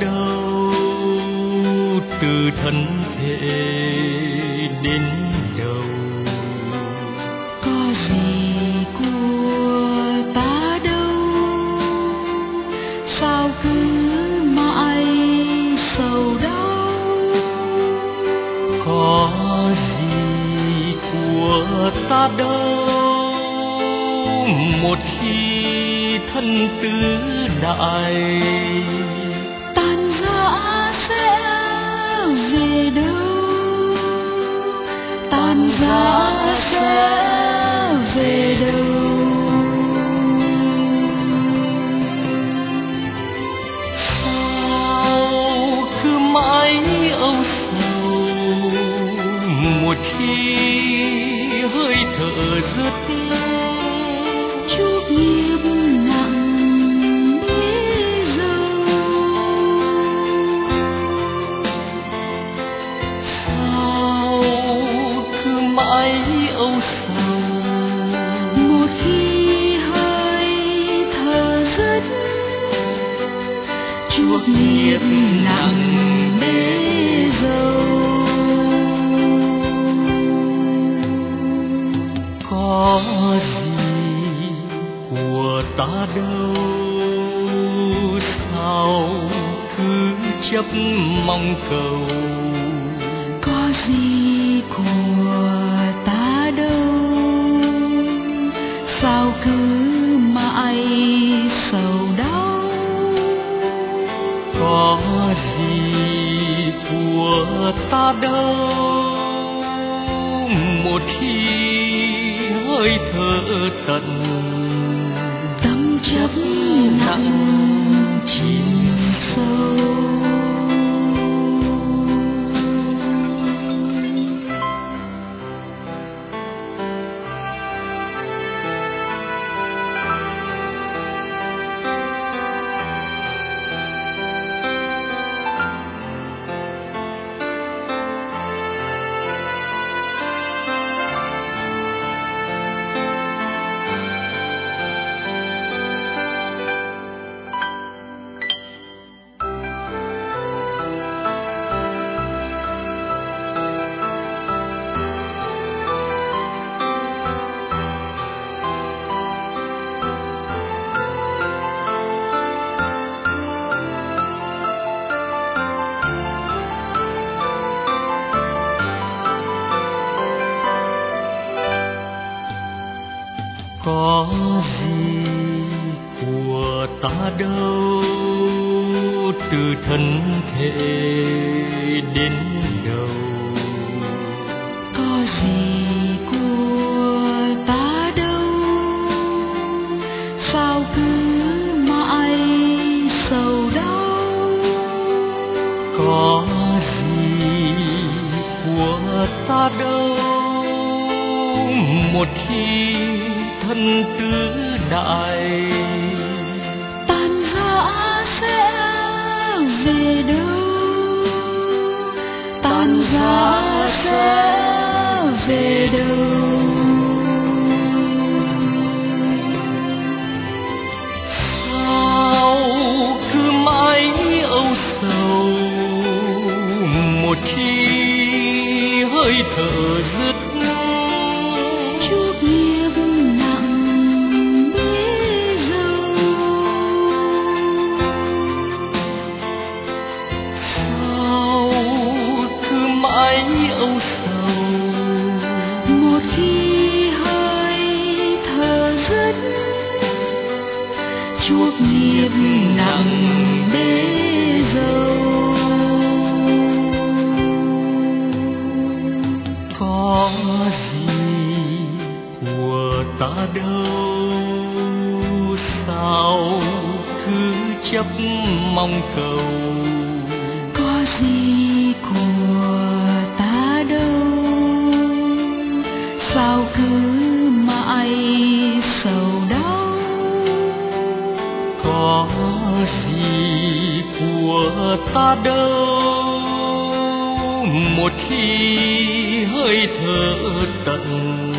đâu, từ thân thể đến đầu. Có gì của ta đâu, sao cứ mãi sầu đau. Có gì của ta đâu, một khi thân tứ đại tan rã sẽ về đâu, tan rã sẽ về đâu. Sao cứ mãi âu sầu, một khi hơi thở dứt Chuốc nghiệp nặng bế dâu. sao cứ mãi âu sầu, Một khi hơi thở dứt chuốc nghiệp nặng bế dâu. có gì của ta đâu, sao cứ chấp mong cầu. Có gì của ta đâu, sao cứ mãi sầu đau. Có gì của ta đâu, một khi hơi thở tận Tâm chấp nặng chìm sâu. Có gì của ta đâu, từ thân thể đến đầu. Có gì của ta đâu, sao cứ mãi sầu đau. Có gì của ta đâu, một khi thân tứ đại Tan rã sẽ về đâu, tan rã sẽ về đâu. sao cứ mãi âu sầu, một khi hơi thở dứt Chuốc nghiệp nặng bế dâu. sao cứ mãi âu sầu, Một khi hơi thở dứt chuốc nghiệp nặng bế dâu. có gì của ta đâu, sao cứ chấp mong cầu. Có gì của ta đâu, sao cứ mãi sầu đau. Có gì của ta đâu, một khi hơi thở tận